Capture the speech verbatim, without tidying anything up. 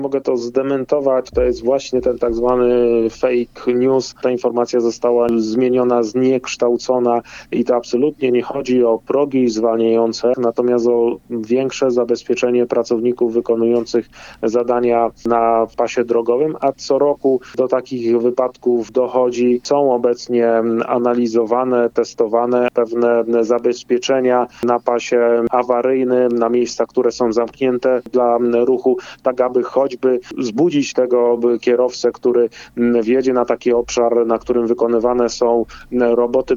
Mogę to zdementować, to jest właśnie ten tak zwany fake news. Ta informacja została zmieniona, zniekształcona i to absolutnie nie chodzi o progi zwalniające, natomiast o większe zabezpieczenie pracowników wykonujących zadania na pasie drogowym, a co roku do takich wypadków dochodzi. Są obecnie analizowane, testowane pewne zabezpieczenia na pasie awaryjnym, na miejscach, które są zamknięte dla ruchu, tak aby choćby zbudzić tego kierowcę, który wjedzie na taki obszar, na którym wykonywane są roboty